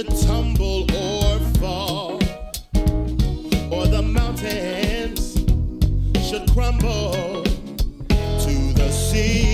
should tumble or fall, or the mountains should crumble to the sea.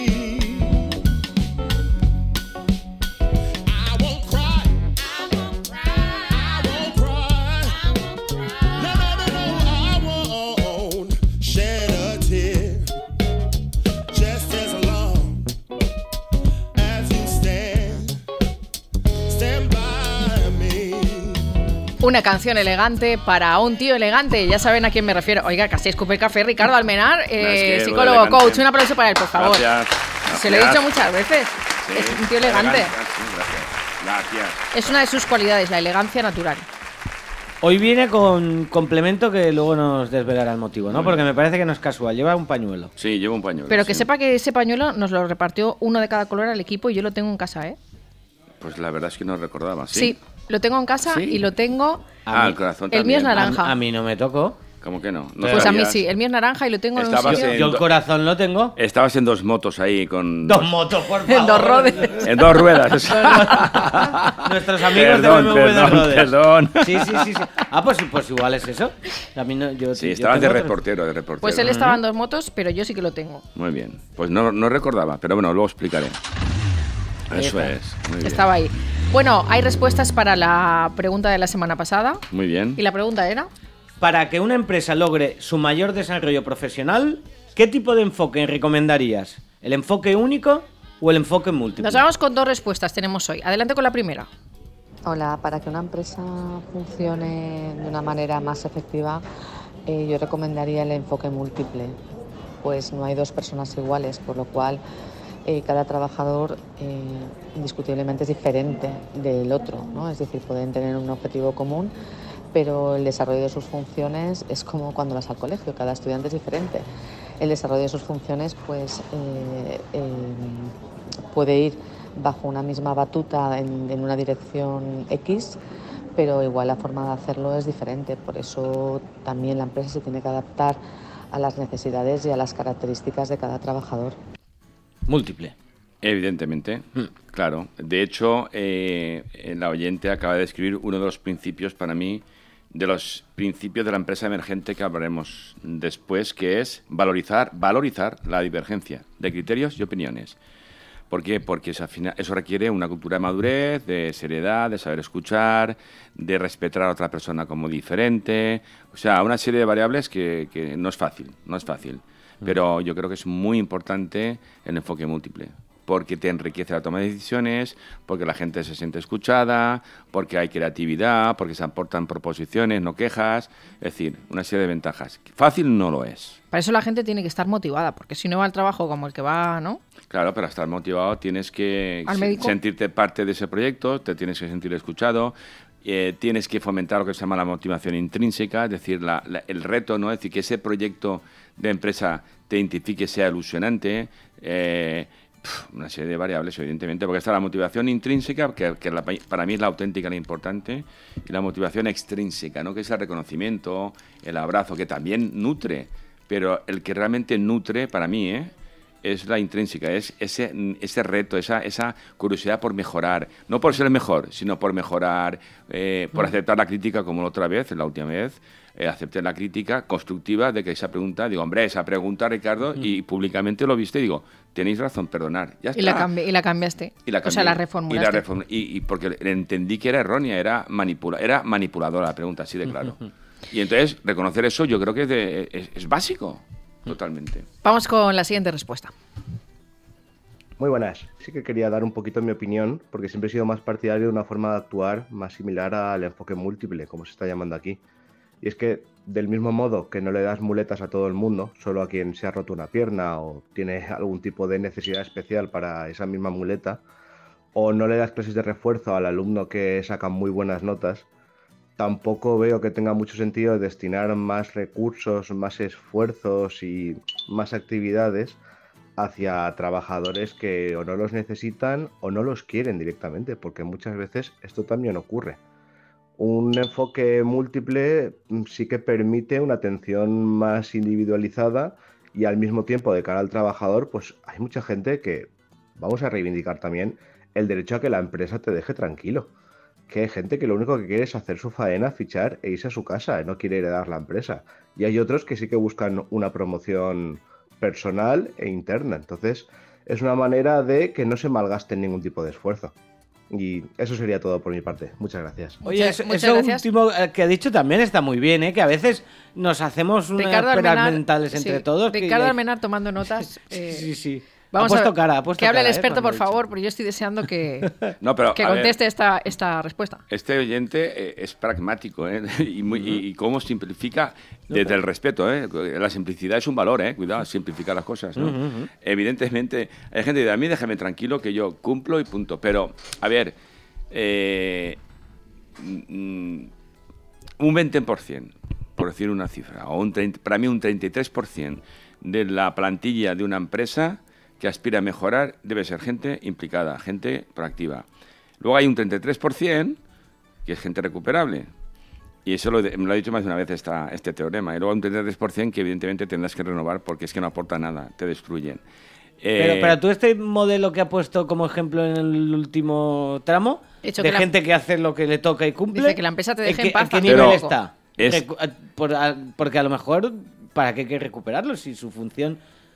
Una canción elegante para un tío elegante. Ya saben a quién me refiero. Oiga, casi escupe el café. Ricardo Almenar, psicólogo, coach. Un aplauso para él, por favor. Gracias. Se lo he dicho muchas veces. Sí, es un tío elegante. Gracias. Es una de sus cualidades, la elegancia natural. Hoy viene con complemento que luego nos desvelará el motivo, ¿no? Porque me parece que no es casual. Lleva un pañuelo. Sí, lleva un pañuelo. Pero que sepa que ese pañuelo nos lo repartió uno de cada color al equipo y yo lo tengo en casa, ¿eh? Pues la verdad es que no recordaba. Sí, lo tengo en casa y lo tengo... el corazón también. El mío es naranja. A mí no me tocó. ¿Cómo que no? Pues a mí sí, el mío es naranja y lo tengo en un sitio. Yo el corazón lo tengo. Estabas en dos motos ahí con... Dos motos, por favor. En dos rodes. En dos ruedas. Nuestros amigos de BMW Perdón. Sí. Ah, pues igual es eso. A mí no, sí, estabas de reportero, Pues él estaba en dos motos, pero yo sí que lo tengo. Muy bien. Pues no recordaba, pero bueno, luego explicaré. Eso es. Muy bien. Estaba ahí. Bueno, hay respuestas para la pregunta de la semana pasada. Muy bien. ¿Y la pregunta era? Para que una empresa logre su mayor desarrollo profesional, ¿qué tipo de enfoque recomendarías? ¿El enfoque único o el enfoque múltiple? Nos vamos con dos respuestas, tenemos hoy. Adelante con la primera. Hola, para que una empresa funcione de una manera más efectiva, yo recomendaría el enfoque múltiple. Pues no hay dos personas iguales, por lo cual cada trabajador indiscutiblemente es diferente del otro, ¿no? Es decir, pueden tener un objetivo común, pero el desarrollo de sus funciones es como cuando vas al colegio, cada estudiante es diferente. El desarrollo de sus funciones pues, puede ir bajo una misma batuta en una dirección X, pero igual la forma de hacerlo es diferente. Por eso también la empresa se tiene que adaptar a las necesidades y a las características de cada trabajador. Múltiple. Evidentemente, claro. De hecho, la oyente acaba de describir uno de los principios para mí, de los principios de la empresa emergente que hablaremos después, que es valorizar la divergencia de criterios y opiniones. ¿Por qué? Porque eso requiere una cultura de madurez, de seriedad, de saber escuchar, de respetar a otra persona como diferente. O sea, una serie de variables que no es fácil. Pero yo creo que es muy importante el enfoque múltiple, porque te enriquece la toma de decisiones, porque la gente se siente escuchada, porque hay creatividad, porque se aportan proposiciones, no quejas, es decir, una serie de ventajas. Fácil no lo es. Para eso la gente tiene que estar motivada, porque si no va al trabajo como el que va, ¿no? Claro, para estar motivado tienes que sentirte parte de ese proyecto, te tienes que sentir escuchado, tienes que fomentar lo que se llama la motivación intrínseca, es decir, el reto, ¿no? Es decir, que ese proyecto de empresa te identifique, sea ilusionante, una serie de variables, evidentemente, porque está la motivación intrínseca, que para mí es la auténtica, la importante, y la motivación extrínseca, ¿no? Que es el reconocimiento, el abrazo, que también nutre, pero el que realmente nutre, para mí, es la intrínseca, es ese reto, esa curiosidad por mejorar, no por ser el mejor, sino por mejorar, por aceptar la crítica, como la otra vez, la última vez, acepté la crítica constructiva de que esa pregunta, esa pregunta, Ricardo, y públicamente lo viste y digo, tenéis razón, perdonar, ya está. Y la cambiaste. O sea, la reformulaste. Y porque entendí que era errónea, era manipuladora la pregunta, así de claro. Y entonces, reconocer eso yo creo que es básico, totalmente. Vamos con la siguiente respuesta. Muy buenas. Sí que quería dar un poquito mi opinión, porque siempre he sido más partidario de una forma de actuar más similar al enfoque múltiple, como se está llamando aquí. Y es que, del mismo modo que no le das muletas a todo el mundo, solo a quien se ha roto una pierna o tiene algún tipo de necesidad especial para esa misma muleta, o no le das clases de refuerzo al alumno que saca muy buenas notas, tampoco veo que tenga mucho sentido destinar más recursos, más esfuerzos y más actividades hacia trabajadores que o no los necesitan o no los quieren directamente, porque muchas veces esto también ocurre. Un enfoque múltiple sí que permite una atención más individualizada y al mismo tiempo de cara al trabajador, pues hay mucha gente que vamos a reivindicar también el derecho a que la empresa te deje tranquilo. que hay gente que lo único que quiere es hacer su faena, fichar e irse a su casa, no quiere heredar la empresa. Y hay otros que sí que buscan una promoción personal e interna. Entonces, es una manera de que no se malgaste ningún tipo de esfuerzo. Y eso sería todo por mi parte. Muchas gracias. Oye, eso último que ha dicho también está muy bien, ¿eh? Que a veces nos hacemos unas peras mentales entre todos. Ricardo Almenar tomando notas. Sí. Vamos ha puesto que hable el experto, por favor, porque yo estoy deseando que conteste esta respuesta. Este oyente es pragmático, ¿eh? y cómo simplifica desde el respeto, ¿eh? La simplicidad es un valor, ¿eh? Cuidado, simplificar las cosas, ¿no? Evidentemente, hay gente que dice, a mí déjame tranquilo que yo cumplo y punto. Pero, a ver, un 20%, por decir una cifra, o para mí un 33% de la plantilla de una empresa que aspira a mejorar debe ser gente implicada, gente proactiva. Luego hay un 33% que es gente recuperable. Y eso me lo ha dicho más de una vez este teorema. Y luego hay un 33% que evidentemente tendrás que renovar porque es que no aporta nada, te destruyen. Pero tú este modelo que ha puesto como ejemplo en el último tramo, de gente que hace lo que le toca y cumple... Dice que la empresa te deje en paz. ¿En qué nivel está? Porque a lo mejor, ¿para qué hay que recuperarlo? Si su función...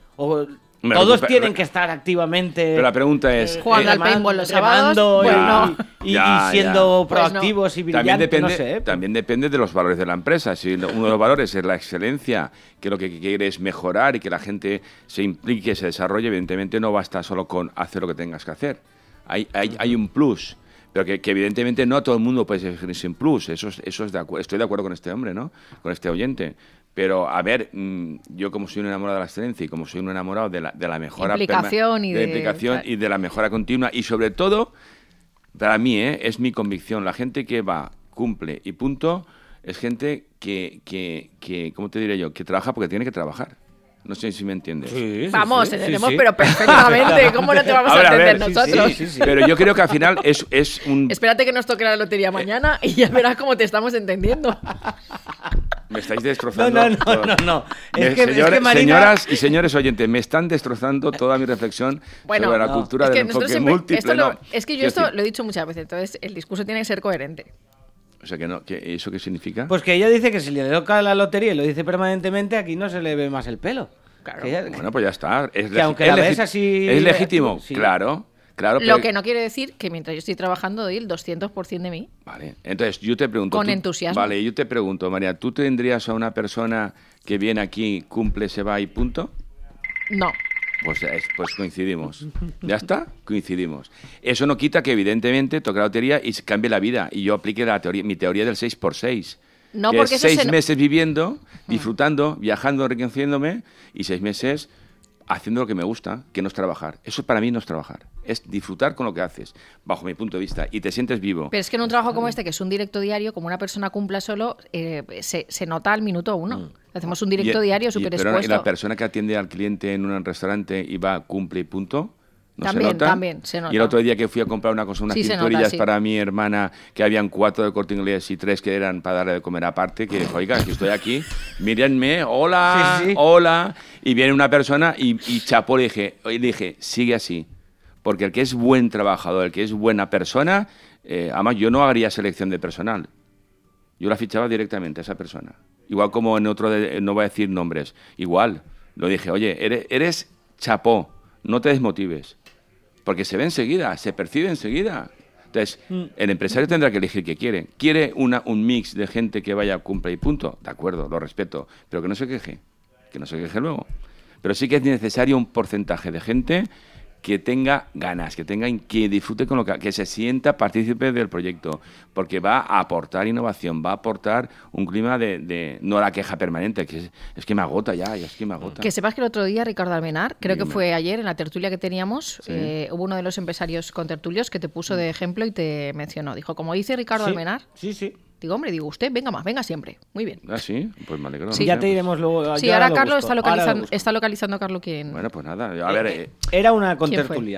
Todos tienen que estar activamente... Pero la pregunta es... jugando al paintball los sábados, y siendo proactivos y brillantes, También depende de los valores de la empresa. Si uno de los valores es la excelencia, que lo que quiere es mejorar y que la gente se implique, se desarrolle, evidentemente no basta solo con hacer lo que tengas que hacer. Hay un plus, pero que evidentemente no a todo el mundo puede ser sin plus. Eso es estoy de acuerdo con este hombre, ¿no? Con este oyente. Pero, a ver, yo como soy un enamorado de la excelencia y como soy un enamorado de la mejora... implicación y de la mejora continua. Y sobre todo, para mí, es mi convicción, la gente que va, cumple y punto, es gente que ¿cómo te diré yo? Que trabaja porque tiene que trabajar. No sé si me entiendes. Vamos, entendemos, pero perfectamente. ¿Cómo no te vamos a entender nosotros? Sí. Pero yo creo que al final es un... Espérate que nos toque la lotería mañana y ya verás cómo te estamos entendiendo. Me estáis destrozando. No. Señoras y señores oyentes, me están destrozando toda mi reflexión sobre la cultura del enfoque múltiple. Es que yo esto lo he dicho muchas veces, entonces el discurso tiene que ser coherente. O sea, ¿eso qué significa? Pues que ella dice que si le toca la lotería y lo dice permanentemente, aquí no se le ve más el pelo. Claro. Bueno, pues ya está. Aunque la ves así... ¿Es legítimo? Sí. Claro. Lo que no quiere decir que mientras yo estoy trabajando doy el 200% de mí. Vale, entonces yo te pregunto... Con entusiasmo. Vale, yo te pregunto, María, ¿tú tendrías a una persona que viene aquí, cumple, se va y punto? No. Pues coincidimos. ¿Ya está? Coincidimos. Eso no quita que evidentemente toque la lotería y cambie la vida. Y yo aplique mi teoría del 6x6. No, que porque es 6 meses viviendo, disfrutando, viajando, enriqueciéndome y 6 meses haciendo lo que me gusta, que no es trabajar. Eso para mí no es trabajar. Es disfrutar con lo que haces, bajo mi punto de vista, y te sientes vivo. Pero es que en un trabajo como este, que es un directo diario, como una persona cumpla solo, se nota al minuto uno. Hacemos un directo diario súper expuesto. ¿Y la persona que atiende al cliente en un restaurante y va, cumple y punto? ¿No también, se nota? También se nota. Y el otro día que fui a comprar unas cinturillas para mi hermana, que habían 4 de Corte Inglés y 3 que eran para darle de comer aparte, que dijo, oiga, que estoy aquí, mírenme, hola, hola. Y viene una persona y chapó, le dije, sigue así. Porque el que es buen trabajador, el que es buena persona, además yo no haría selección de personal. Yo la fichaba directamente a esa persona. Igual como en otro, no voy a decir nombres, igual. Lo dije, oye, eres chapó, no te desmotives. Porque se ve enseguida, se percibe enseguida. Entonces, el empresario tendrá que elegir qué quiere. ¿Quiere un mix de gente que vaya a cumple y punto? De acuerdo, lo respeto. Pero que no se queje. Que no se queje luego. Pero sí que es necesario un porcentaje de gente que tenga ganas, que disfrute con que se sienta partícipe del proyecto, porque va a aportar innovación, va a aportar un clima de no la queja permanente, que es que me agota ya, es que me agota. Que sepas que el otro día Ricardo Almenar, creo que fue ayer en la tertulia que teníamos, hubo uno de los empresarios con tertulios que te puso de ejemplo y te mencionó. Dijo, como dice Ricardo Almenar. Sí. Digo, hombre, usted, venga siempre. Muy bien. Ah, sí, pues me alegro. Sí, ya te iremos luego. Sí, ahora Carlos está localizando a Carlos quién. Bueno, pues nada, a ver. Era una contertulia.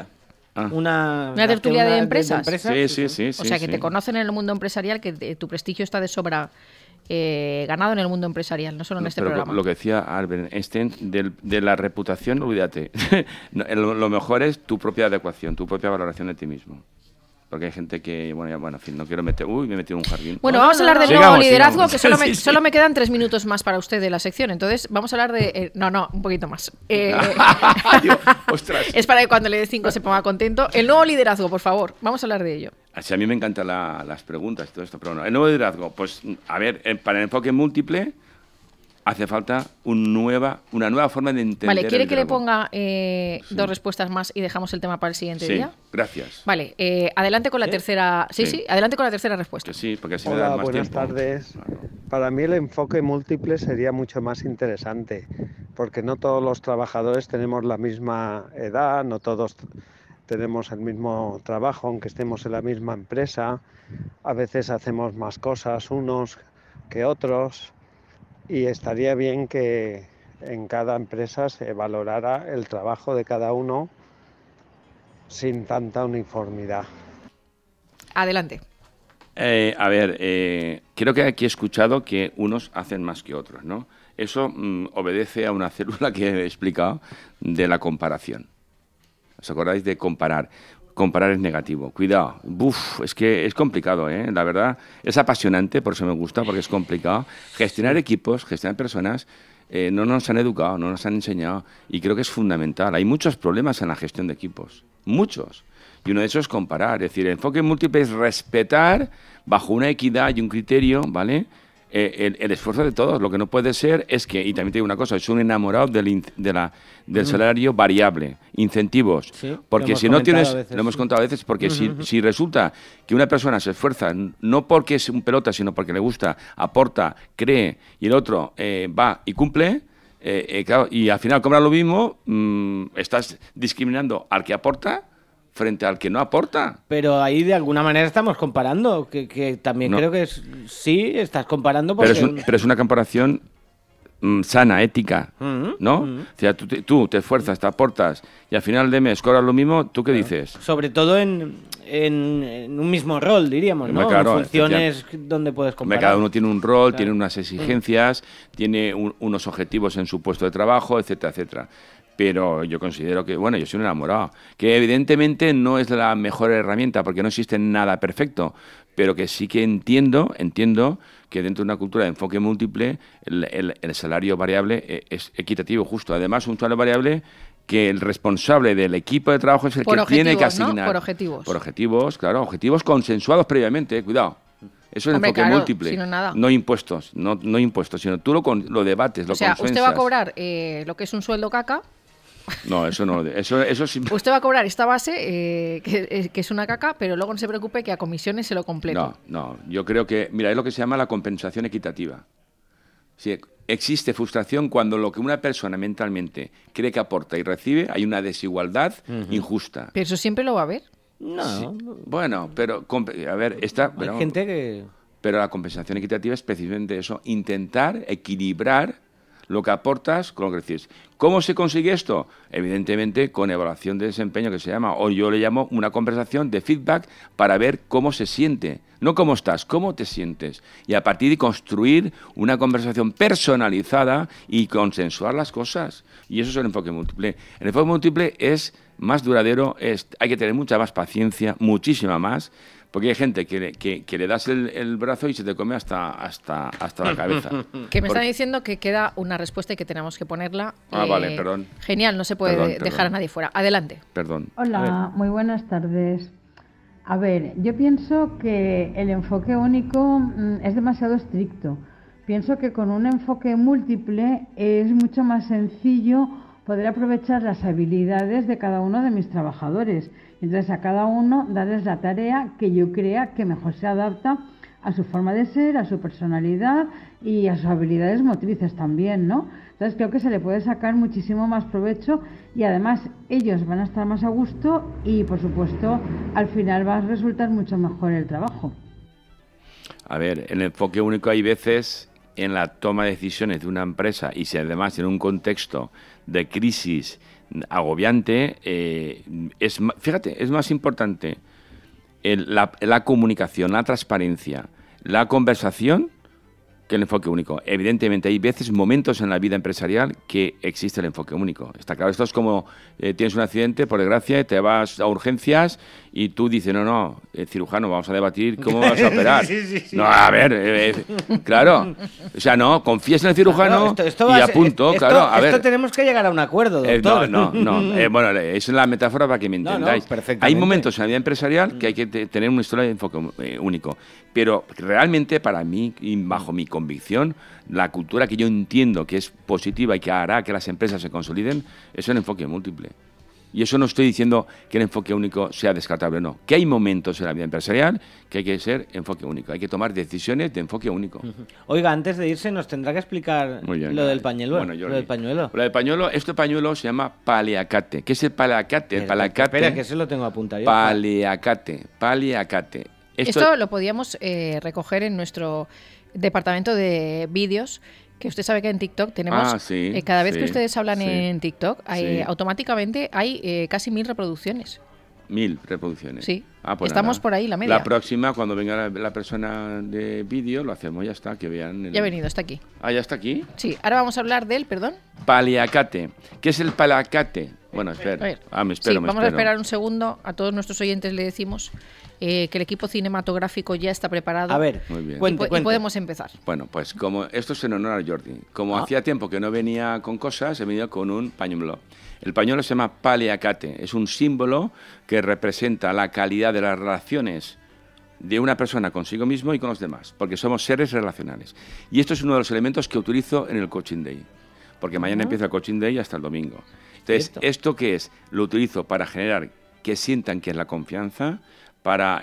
Una tertulia de empresas. Sí. O sea, que te conocen en el mundo empresarial, que tu prestigio está de sobra ganado en el mundo empresarial, no solo en este programa. Lo que decía Albert Einstein, de la reputación, olvídate. Lo mejor es tu propia adecuación, tu propia valoración de ti mismo. Porque hay gente que, bueno, en fin, no quiero meter... Uy, me he metido en un jardín. Bueno, vamos a hablar del nuevo liderazgo, que solo me quedan 3 minutos más para usted de la sección. Entonces, vamos a hablar de... no, un poquito más. ¡Ostras! Es para que cuando le dé 5 se ponga contento. El nuevo liderazgo, por favor, vamos a hablar de ello. Así, a mí me encantan las preguntas y todo esto, pero no. El nuevo liderazgo, pues, a ver, para el enfoque múltiple... hace falta una nueva forma de entender. Vale, ¿quiere que le ponga 2 respuestas más y dejamos el tema para el siguiente día? Sí, gracias. Vale, adelante con la tercera. Sí, adelante con la tercera respuesta. Que sí, porque así me da más tiempo. Buenas tardes. Claro. Para mí el enfoque múltiple sería mucho más interesante, porque no todos los trabajadores tenemos la misma edad, no todos tenemos el mismo trabajo, aunque estemos en la misma empresa. A veces hacemos más cosas unos que otros. Y estaría bien que en cada empresa se valorara el trabajo de cada uno sin tanta uniformidad. Adelante. Creo que aquí he escuchado que unos hacen más que otros, ¿no? Eso obedece a una célula que he explicado de la comparación. ¿Os acordáis de comparar? Comparar es negativo. Cuidado. Es que es complicado, ¿eh? La verdad, es apasionante, por eso me gusta, porque es complicado. Gestionar equipos, gestionar personas, no nos han educado, no nos han enseñado, y creo que es fundamental. Hay muchos problemas en la gestión de equipos, muchos. Y uno de esos es comparar. Es decir, el enfoque múltiple es respetar, bajo una equidad y un criterio, ¿vale?, el esfuerzo de todos. Lo que no puede ser es que, y también te digo una cosa, es un enamorado del salario variable, incentivos, sí, porque si no tienes, lo hemos contado a veces, porque si resulta que una persona se esfuerza, no porque es un pelota, sino porque le gusta, aporta, cree, y el otro va y cumple, claro, y al final cobra lo mismo, estás discriminando al que aporta frente al que no aporta. Pero ahí de alguna manera estamos comparando, que también creo que sí, estás comparando. Porque... Pero es una comparación sana, ética, ¿no? O sea, tú te esfuerzas, te aportas y al final de mes cobras lo mismo, ¿tú qué dices? Sobre todo en un mismo rol, diríamos, ¿no? Claro, en funciones donde puedes comparar. Cada uno tiene un rol, tiene unas exigencias, tiene unos objetivos en su puesto de trabajo, etcétera, etcétera. Pero yo considero que, yo soy un enamorado, que evidentemente no es la mejor herramienta porque no existe nada perfecto, pero que sí que entiendo que dentro de una cultura de enfoque múltiple el salario variable es equitativo, justo. Además, un salario variable que el responsable del equipo de trabajo es el que tiene que asignar. ¿No? Por objetivos. Por objetivos, claro, objetivos consensuados previamente, cuidado. Eso es enfoque múltiple, si no, nada. No impuestos, no impuestos, sino tú lo debates, lo consensuas. Usted va a cobrar lo que es un sueldo caca. No, eso no. Eso sí. Usted va a cobrar esta base, que es una caca, pero luego no se preocupe que a comisiones se lo completo. No. Yo creo que, mira, es lo que se llama la compensación equitativa. Sí, existe frustración cuando lo que una persona mentalmente cree que aporta y recibe, hay una desigualdad injusta. ¿Pero eso siempre lo va a haber? No. Sí. Bueno, pero, a ver, hay gente que... Pero la compensación equitativa es precisamente eso, intentar equilibrar lo que aportas con lo que recibes. ¿Cómo se consigue esto? Evidentemente con evaluación de desempeño, que se llama, o yo le llamo una conversación de feedback para ver cómo se siente. No cómo estás, cómo te sientes. Y a partir de construir una conversación personalizada y consensuar las cosas. Y eso es el enfoque múltiple. El enfoque múltiple es más duradero, hay que tener mucha más paciencia, muchísima más, porque hay gente que le das el brazo y se te come hasta la cabeza. Que me están diciendo que queda una respuesta y que tenemos que ponerla. Vale, perdón. Genial, no se puede dejar a nadie fuera. Adelante. Perdón. Hola, muy buenas tardes. A ver, yo pienso que el enfoque único es demasiado estricto. Pienso que con un enfoque múltiple es mucho más sencillo poder aprovechar las habilidades de cada uno de mis trabajadores. Entonces a cada uno darles la tarea que yo crea que mejor se adapta a su forma de ser, a su personalidad y a sus habilidades motrices también, ¿no? Entonces creo que se le puede sacar muchísimo más provecho y además ellos van a estar más a gusto y por supuesto al final va a resultar mucho mejor el trabajo. A ver, el enfoque único hay veces en la toma de decisiones de una empresa y si además en un contexto de crisis agobiante, es más importante la comunicación, la transparencia, la conversación que el enfoque único. Evidentemente hay veces, momentos en la vida empresarial que existe el enfoque único. Está claro, esto es como tienes un accidente, por desgracia, te vas a urgencias y tú dices, no, cirujano, vamos a debatir cómo vas a operar. Sí. No, a ver, claro. O sea, no, confías en el cirujano esto y a punto, claro. A ver. Esto tenemos que llegar a un acuerdo, doctor. No. Bueno, es la metáfora para que me entendáis. Perfectamente. Hay momentos en la vida empresarial que hay que tener una historia de enfoque único. Pero realmente, para mí, y bajo mi convicción, la cultura que yo entiendo que es positiva y que hará que las empresas se consoliden es el enfoque múltiple. Y eso no estoy diciendo que el enfoque único sea descartable, no. Que hay momentos en la vida empresarial que hay que ser enfoque único. Hay que tomar decisiones de enfoque único. Oiga, antes de irse nos tendrá que explicar lo del pañuelo. Bueno, lo del pañuelo. Este pañuelo se llama paliacate. ¿Qué es el paliacate? Espera, que se lo tengo apuntado yo. Paliacate. Esto lo podíamos recoger en nuestro departamento de vídeos, que usted sabe que en TikTok tenemos, cada vez que ustedes hablan en TikTok, automáticamente hay casi 1000 reproducciones. 1000 reproducciones. Sí, pues estamos por ahí, la media. La próxima, cuando venga la persona de vídeo, lo hacemos, ya está, que vean. Ya ha venido, está aquí. Ah, ¿ya está aquí? Sí, ahora vamos a hablar del, perdón. Paliacate. ¿Qué es el paliacate? Bueno, espera. Me espero. Vamos a esperar un segundo. A todos nuestros oyentes le decimos que el equipo cinematográfico ya está preparado. A ver, muy bien. Cuente. Y podemos empezar. Bueno, pues como esto es en honor a Jordi. Como hacía tiempo que no venía con cosas, he venido con un pañuelo. El pañuelo se llama paliacate. Es un símbolo que representa la calidad de las relaciones de una persona consigo mismo y con los demás, porque somos seres relacionales. Y esto es uno de los elementos que utilizo en el Coaching Day, porque mañana empieza el Coaching Day hasta el domingo. Entonces, ¿esto qué es? Lo utilizo para generar que sientan que es la confianza, para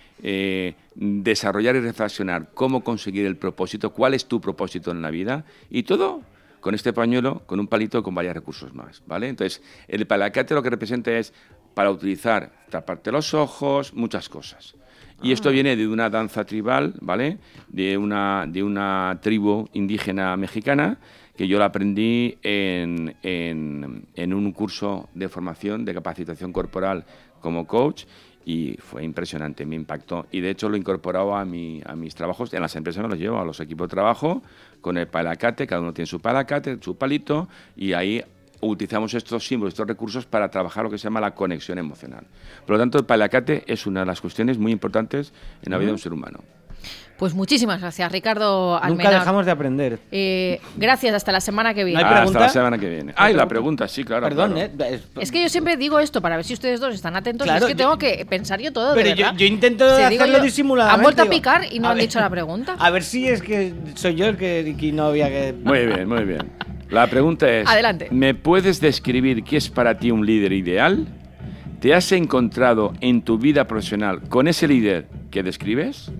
desarrollar y reflexionar cómo conseguir el propósito, cuál es tu propósito en la vida, y todo con este pañuelo, con un palito, con varios recursos más, ¿vale? Entonces, el paliacate lo que representa es para utilizar, taparte los ojos, muchas cosas. Y esto viene de una danza tribal, ¿vale? De una tribu indígena mexicana, que yo la aprendí en un curso de formación de capacitación corporal como coach, y fue impresionante, me impactó. Y de hecho lo he incorporado a mis trabajos, en las empresas me los llevo, a los equipos de trabajo, con el paliacate, cada uno tiene su paliacate, su palito, y ahí utilizamos estos símbolos, estos recursos para trabajar lo que se llama la conexión emocional. Por lo tanto, el paliacate es una de las cuestiones muy importantes en la vida de un ser humano. Pues muchísimas gracias, Ricardo Almenar. Nunca dejamos de aprender. Gracias, hasta la semana que viene. Hasta la semana que viene. La pregunta, sí, claro. Perdón, claro. Es que yo siempre digo esto para ver si ustedes dos están atentos. Claro, y es que tengo que pensar yo todo, pero de verdad. yo intento hacerlo disimuladamente. Han vuelto a picar y no han dicho la pregunta. A ver si es que soy yo el que no había que... Muy bien. La pregunta es... Adelante. ¿Me puedes describir qué es para ti un líder ideal? ¿Te has encontrado en tu vida profesional con ese líder que describes?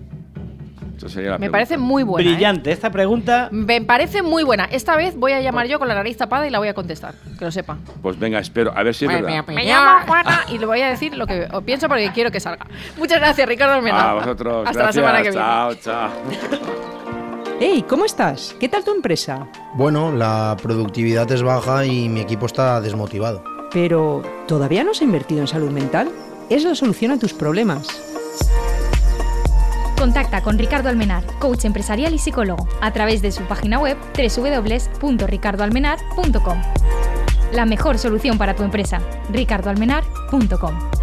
Me parece muy buena. Brillante esta pregunta. Me parece muy buena. Esta vez voy a llamar yo con la nariz tapada y la voy a contestar. Que lo sepa. Pues venga, espero. A ver si es verdad. Me llamo Juana y le voy a decir lo que pienso porque quiero que salga. Muchas gracias, Ricardo Almenar. A vosotros. Hasta la semana que viene. Chao. Hey, ¿cómo estás? ¿Qué tal tu empresa? Bueno, la productividad es baja y mi equipo está desmotivado. Pero, ¿todavía no has invertido en salud mental? Es la solución a tus problemas. Contacta con Ricardo Almenar, coach empresarial y psicólogo, a través de su página web www.ricardoalmenar.com. La mejor solución para tu empresa, ricardoalmenar.com.